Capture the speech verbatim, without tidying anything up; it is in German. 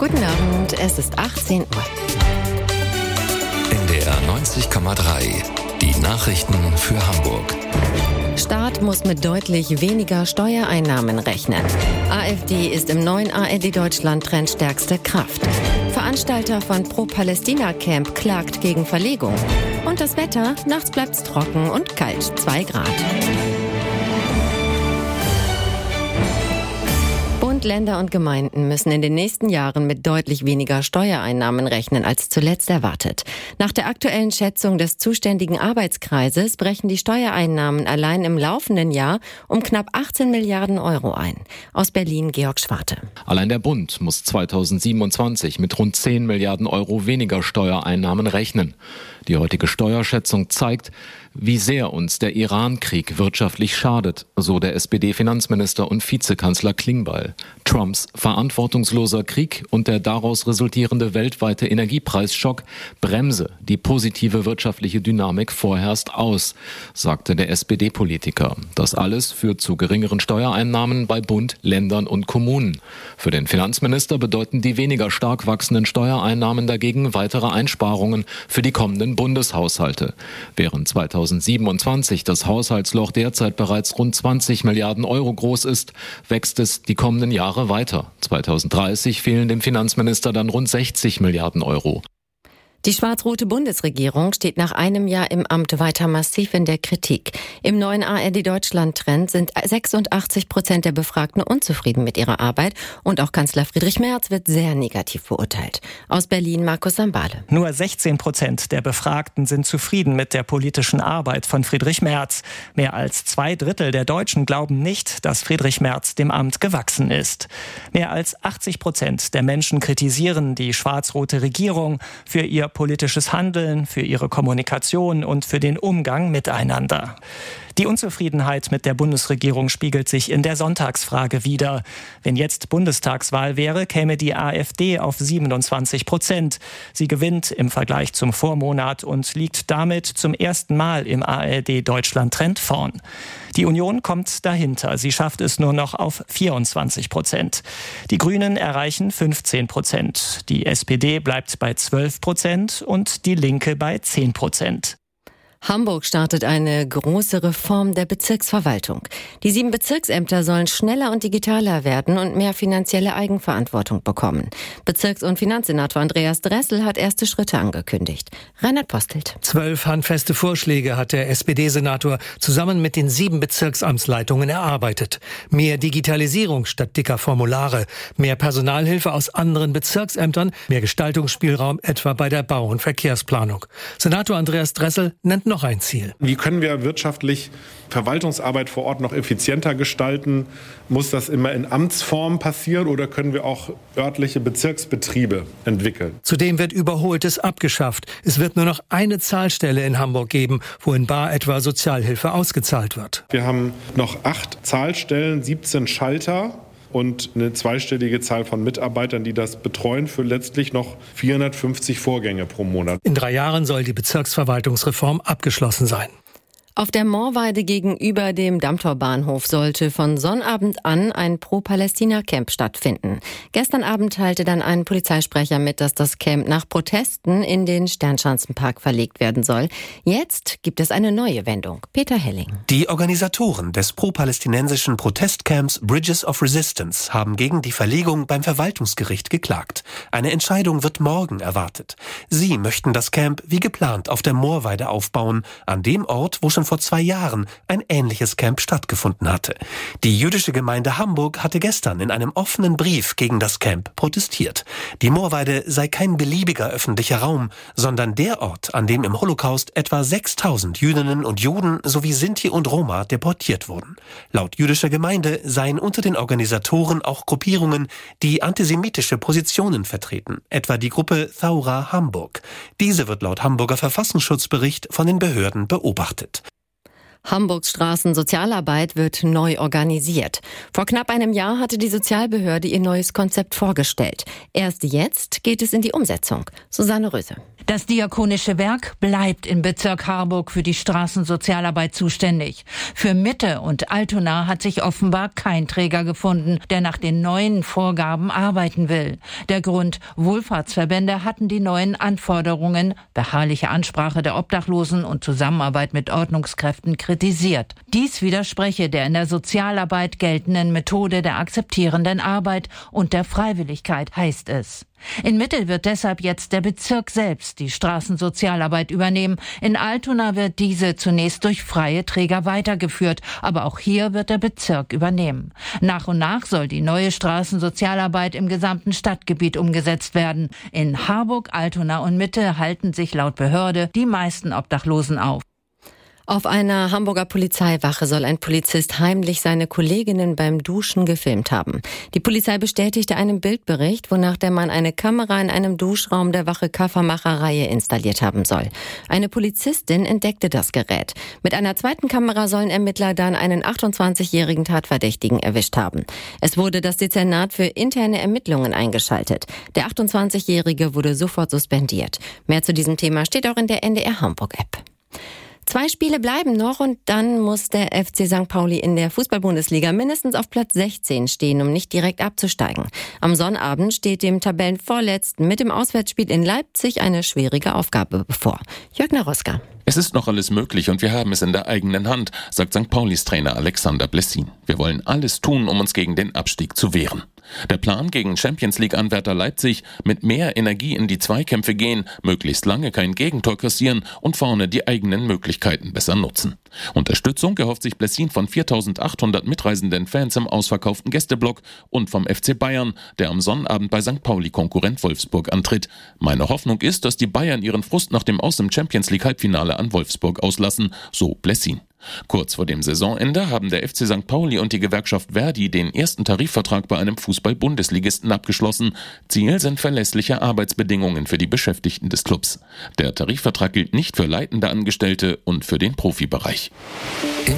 Guten Abend, es ist achtzehn Uhr. N D R neunzig Komma drei, die Nachrichten für Hamburg. Staat muss mit deutlich weniger Steuereinnahmen rechnen. AfD ist im neuen A R D-Deutschland-Trend stärkste Kraft. Veranstalter von Pro-Palästina-Camp klagt gegen Verlegung. Und das Wetter, nachts bleibt's trocken und kalt, zwei Grad. Bund, Länder und Gemeinden müssen in den nächsten Jahren mit deutlich weniger Steuereinnahmen rechnen als zuletzt erwartet. Nach der aktuellen Schätzung des zuständigen Arbeitskreises brechen die Steuereinnahmen allein im laufenden Jahr um knapp achtzehn Milliarden Euro ein. Aus Berlin Georg Schwarte. Allein der Bund muss zweitausendsiebenundzwanzig mit rund zehn Milliarden Euro weniger Steuereinnahmen rechnen. Die heutige Steuerschätzung zeigt, wie sehr uns der Iran-Krieg wirtschaftlich schadet, so der S P D-Finanzminister und Vizekanzler Klingbeil. Trumps verantwortungsloser Krieg und der daraus resultierende weltweite Energiepreisschock bremse die positive wirtschaftliche Dynamik vorerst aus, sagte der S P D-Politiker. Das alles führt zu geringeren Steuereinnahmen bei Bund, Ländern und Kommunen. Für den Finanzminister bedeuten die weniger stark wachsenden Steuereinnahmen dagegen weitere Einsparungen für die kommenden Bundeshaushalte. Während zweitausendsiebenundzwanzig das Haushaltsloch derzeit bereits rund zwanzig Milliarden Euro groß ist, wächst es die kommenden Jahre weiter. zweitausenddreißig fehlen dem Finanzminister dann rund sechzig Milliarden Euro. Die schwarz-rote Bundesregierung steht nach einem Jahr im Amt weiter massiv in der Kritik. Im neuen A R D-Deutschland-Trend sind sechsundachtzig Prozent der Befragten unzufrieden mit ihrer Arbeit und auch Kanzler Friedrich Merz wird sehr negativ beurteilt. Aus Berlin Markus Sambale. Nur sechzehn Prozent der Befragten sind zufrieden mit der politischen Arbeit von Friedrich Merz. Mehr als zwei Drittel der Deutschen glauben nicht, dass Friedrich Merz dem Amt gewachsen ist. Mehr als achtzig Prozent der Menschen kritisieren die schwarz-rote Regierung für ihr politisches Handeln, für ihre Kommunikation und für den Umgang miteinander. Die Unzufriedenheit mit der Bundesregierung spiegelt sich in der Sonntagsfrage wider. Wenn jetzt Bundestagswahl wäre, käme die AfD auf siebenundzwanzig Prozent. Sie gewinnt im Vergleich zum Vormonat und liegt damit zum ersten Mal im A R D-Deutschland-Trend vorn. Die Union kommt dahinter. Sie schafft es nur noch auf vierundzwanzig Prozent. Die Grünen erreichen fünfzehn Prozent. Die S P D bleibt bei zwölf Prozent und die Linke bei zehn Prozent. Hamburg startet eine große Reform der Bezirksverwaltung. Die sieben Bezirksämter sollen schneller und digitaler werden und mehr finanzielle Eigenverantwortung bekommen. Bezirks- und Finanzsenator Andreas Dressel hat erste Schritte angekündigt. Reinhard Postelt. Zwölf handfeste Vorschläge hat der S P D-Senator zusammen mit den sieben Bezirksamtsleitungen erarbeitet. Mehr Digitalisierung statt dicker Formulare, mehr Personalhilfe aus anderen Bezirksämtern, mehr Gestaltungsspielraum etwa bei der Bau- und Verkehrsplanung. Senator Andreas Dressel nennt noch ein Ziel. Wie können wir wirtschaftlich Verwaltungsarbeit vor Ort noch effizienter gestalten? Muss das immer in Amtsform passieren oder können wir auch örtliche Bezirksbetriebe entwickeln? Zudem wird Überholtes abgeschafft. Es wird nur noch eine Zahlstelle in Hamburg geben, wo in bar etwa Sozialhilfe ausgezahlt wird. Wir haben noch acht Zahlstellen, siebzehn Schalter und eine zweistellige Zahl von Mitarbeitern, die das betreuen, für letztlich noch vierhundertfünfzig Vorgänge pro Monat. In drei Jahren soll die Bezirksverwaltungsreform abgeschlossen sein. Auf der Moorweide gegenüber dem Dammtorbahnhof sollte von Sonnabend an ein Pro-Palästina-Camp stattfinden. Gestern Abend teilte dann ein Polizeisprecher mit, dass das Camp nach Protesten in den Sternschanzenpark verlegt werden soll. Jetzt gibt es eine neue Wendung. Peter Helling. Die Organisatoren des pro-palästinensischen Protestcamps Bridges of Resistance haben gegen die Verlegung beim Verwaltungsgericht geklagt. Eine Entscheidung wird morgen erwartet. Sie möchten das Camp wie geplant auf der Moorweide aufbauen, an dem Ort, wo schon vor zwei Jahren ein ähnliches Camp stattgefunden hatte. Die jüdische Gemeinde Hamburg hatte gestern in einem offenen Brief gegen das Camp protestiert. Die Moorweide sei kein beliebiger öffentlicher Raum, sondern der Ort, an dem im Holocaust etwa sechstausend Jüdinnen und Juden sowie Sinti und Roma deportiert wurden. Laut jüdischer Gemeinde seien unter den Organisatoren auch Gruppierungen, die antisemitische Positionen vertreten, etwa die Gruppe Thaura Hamburg. Diese wird laut Hamburger Verfassungsschutzbericht von den Behörden beobachtet. Hamburgs Straßensozialarbeit wird neu organisiert. Vor knapp einem Jahr hatte die Sozialbehörde ihr neues Konzept vorgestellt. Erst jetzt geht es in die Umsetzung. Susanne Röse. Das Diakonische Werk bleibt im Bezirk Harburg für die Straßensozialarbeit zuständig. Für Mitte und Altona hat sich offenbar kein Träger gefunden, der nach den neuen Vorgaben arbeiten will. Der Grund: Wohlfahrtsverbände hatten die neuen Anforderungen, beharrliche Ansprache der Obdachlosen und Zusammenarbeit mit Ordnungskräften kritisiert. Dies widerspreche der in der Sozialarbeit geltenden Methode der akzeptierenden Arbeit und der Freiwilligkeit, heißt es. In Mitte wird deshalb jetzt der Bezirk selbst die Straßensozialarbeit übernehmen. In Altona wird diese zunächst durch freie Träger weitergeführt, aber auch hier wird der Bezirk übernehmen. Nach und nach soll die neue Straßensozialarbeit im gesamten Stadtgebiet umgesetzt werden. In Harburg, Altona und Mitte halten sich laut Behörde die meisten Obdachlosen auf. Auf einer Hamburger Polizeiwache soll ein Polizist heimlich seine Kolleginnen beim Duschen gefilmt haben. Die Polizei bestätigte einen Bildbericht, wonach der Mann eine Kamera in einem Duschraum der Wache Kaffermacher-Reihe installiert haben soll. Eine Polizistin entdeckte das Gerät. Mit einer zweiten Kamera sollen Ermittler dann einen achtundzwanzigjährigen Tatverdächtigen erwischt haben. Es wurde das Dezernat für interne Ermittlungen eingeschaltet. Der achtundzwanzigjährige wurde sofort suspendiert. Mehr zu diesem Thema steht auch in der N D R Hamburg-App. Zwei Spiele bleiben noch und dann muss der F C Sankt Pauli in der Fußball-Bundesliga mindestens auf Platz sechzehn stehen, um nicht direkt abzusteigen. Am Sonnabend steht dem Tabellenvorletzten mit dem Auswärtsspiel in Leipzig eine schwierige Aufgabe bevor. Jörg Naroska. Es ist noch alles möglich und wir haben es in der eigenen Hand, sagt Sankt Paulis Trainer Alexander Blessin. Wir wollen alles tun, um uns gegen den Abstieg zu wehren. Der Plan gegen Champions-League-Anwärter Leipzig: mit mehr Energie in die Zweikämpfe gehen, möglichst lange kein Gegentor kassieren und vorne die eigenen Möglichkeiten besser nutzen. Unterstützung erhofft sich Blessin von viertausendachthundert mitreisenden Fans im ausverkauften Gästeblock und vom F C Bayern, der am Sonnabend bei Sankt Pauli-Konkurrent Wolfsburg antritt. Meine Hoffnung ist, dass die Bayern ihren Frust nach dem Aus im Champions-League-Halbfinale an Wolfsburg auslassen, so Blessin. Kurz vor dem Saisonende haben der F C Sankt Pauli und die Gewerkschaft Verdi den ersten Tarifvertrag bei einem Fußball-Bundesligisten abgeschlossen. Ziel sind verlässliche Arbeitsbedingungen für die Beschäftigten des Clubs. Der Tarifvertrag gilt nicht für leitende Angestellte und für den Profibereich.